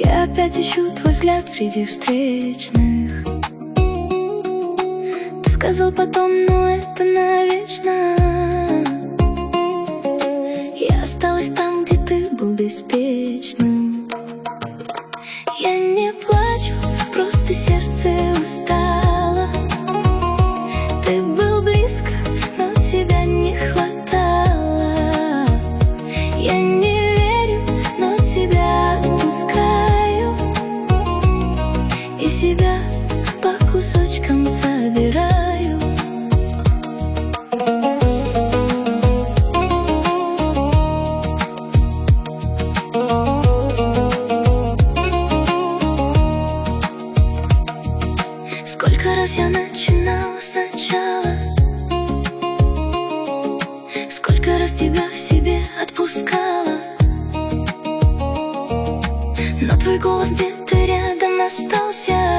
Я опять ищу твой взгляд среди встречных. Ты сказал потом, но это навечно. Я осталась там, где ты был беспечным. Я не плачу, просто сердце устало. Ты был близко, но тебя не хватало. Я не верю, но тебя отпускаю. И себя по кусочкам собираю. Сколько раз я начинала сначала, сколько раз тебя в себе отпускала, но твой голос где-то рядом остался.